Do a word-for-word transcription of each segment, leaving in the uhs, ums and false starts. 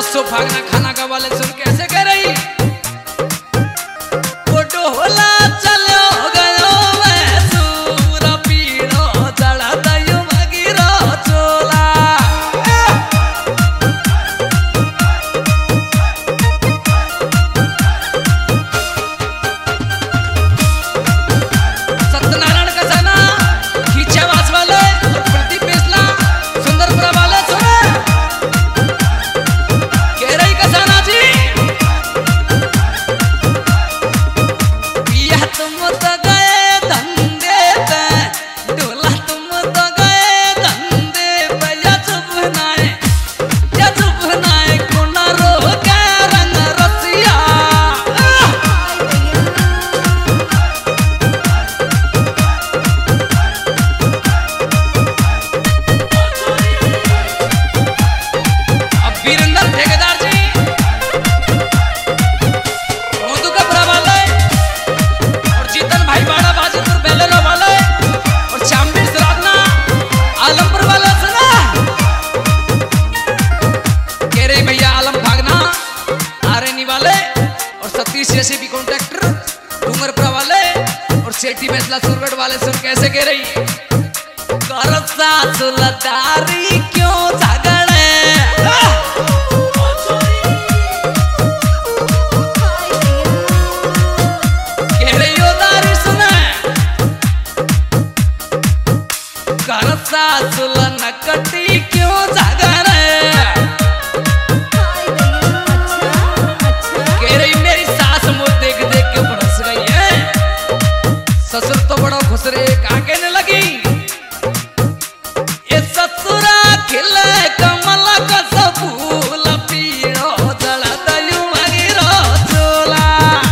सो भागना खाना का वाले सुन कैसे कह रही फोटो होला चलो गयो मैं सूरा पीड़ो चढ़ा दयो मगिरो चोला सत्यनारायण का साना खींचा वास वाले और प्रदीप बेसला सुंदरपुरा वाले सुने कह रही का साना जी तुम तो गए धंधे पे डोला तुम तो गए धंधे पे या चुप नाए या चुप नाए कोना रो के रंग रसिया अब वीरेंद्र ठेकेदार जी भाई बाड़ा बाजीपुर बेलेरो वाले और चामडीर सरादना आलमपुर वाले सुना कह रहे भैया आलम भागना आरेनी वाले और सतीश जैसे भी कॉन्ट्रैक्टर डूंगरपुरा वाले और सेठी मैसला सुरगढ़ वाले सुन कैसे कह रही करसा सुलतारी क्यों झगड़े सासुल नकटी क्यों जागरे कह रही मेरी सास मुझ देख देख के बरस गई है ससुर तो बड़ा खुश रहे कहा कहने लगी ये ससुरा खिले कमल का सबूल पीड़ो जड़ा दयु मगिरो चोला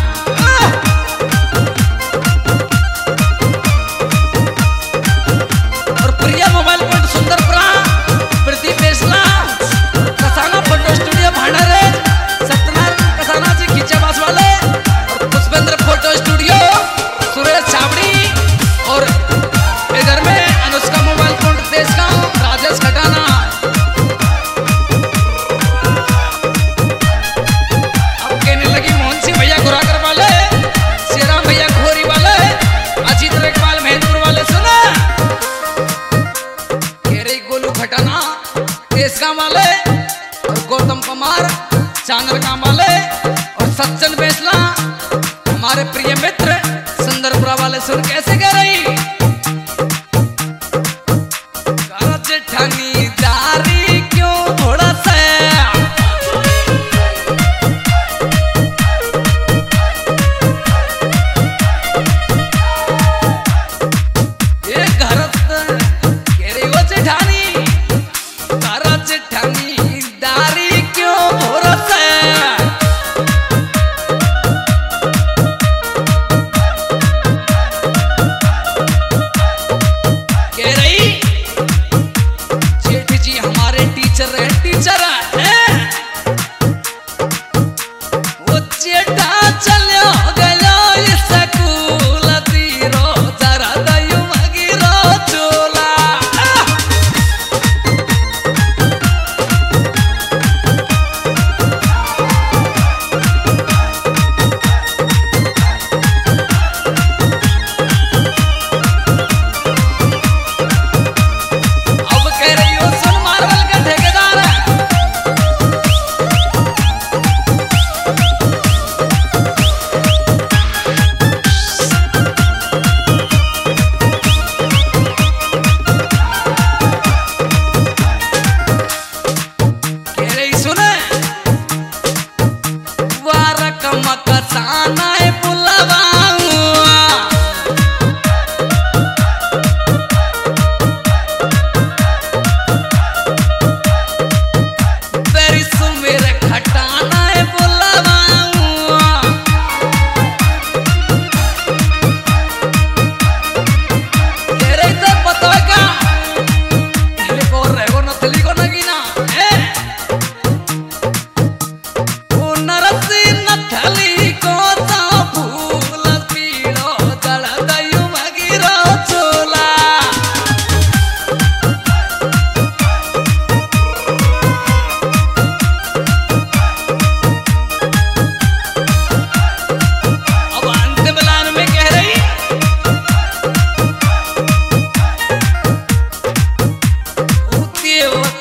और Priya mobile point Sundarpura Pradeep Besla Kasana photo studio Bhandare Satyanarayan Kasana ji Khinchabas वाले और पुष्पेंद्र फोटो स्टूडियो सुरेश छावड़ी और इधर में अनुष्का मोबाइल पॉइंट देशगांव राजेश खटाना अब कहने लगी मोहन सिंह भैया घुराकर वाले श्रीराम भैया खोरी वाले अजीत रेखपाल महेंद्र वाले सुना खटाना देशगांव वाले और गौतम कुमार चांदरगांव वाले और सज्जन बेसला हमारे प्रिय मित्र सुंदरपुरा वाले सुन कैसे कह रही जेठानी दारी क्यों थोड़ा सा ये घर कह रही वो जेठानी दारी क्यों भरोसा कह रही जेठ जी हमारे टीचर है टीचर है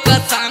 कसा